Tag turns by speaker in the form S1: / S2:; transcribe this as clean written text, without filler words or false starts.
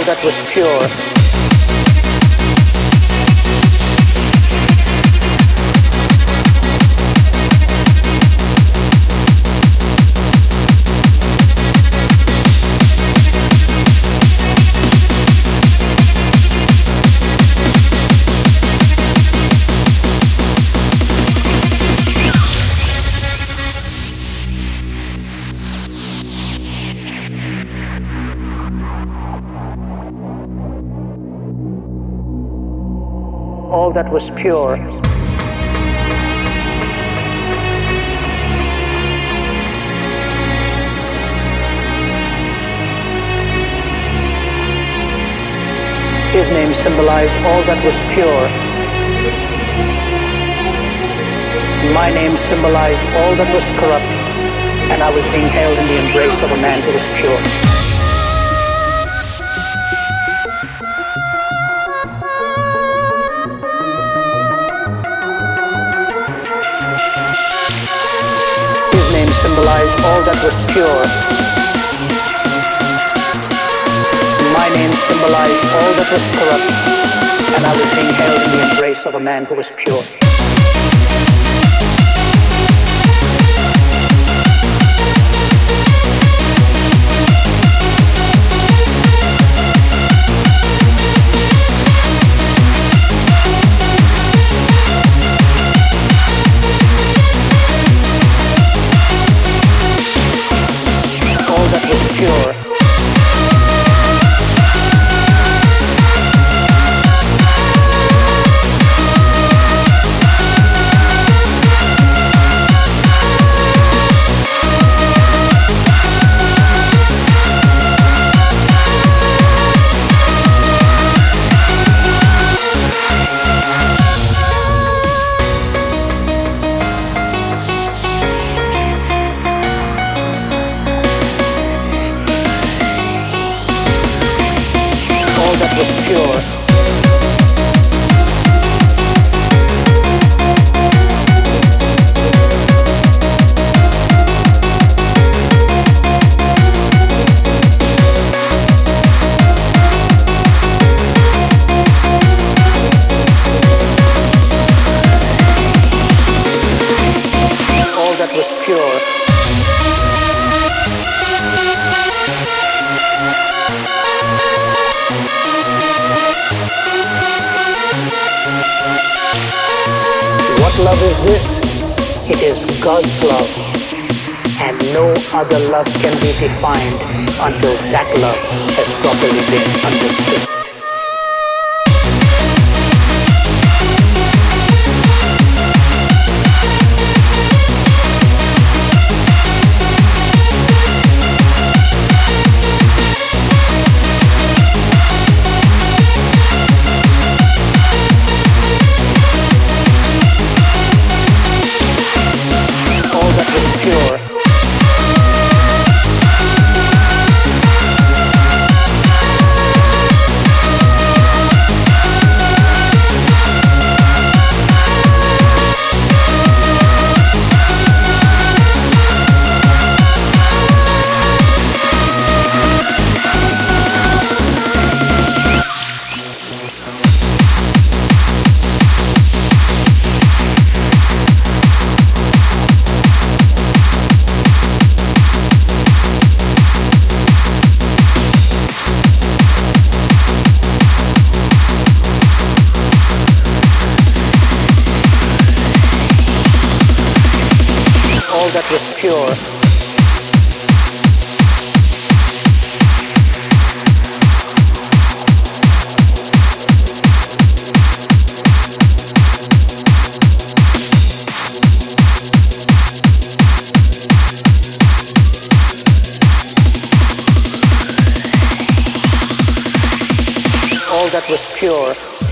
S1: that was pure. All that was pure. His name symbolized all that was pure. My name symbolized all that was corrupt, and I was being held in the embrace of a man who was pure. Symbolized all that was pure. My name symbolized all that was corrupt, and I was being held in the embrace of a man who was pure. Was pure. All that was pure. What love is this? It is God's love, and no other love can be defined until that love has properly been understood. All that was pure. All that was pure.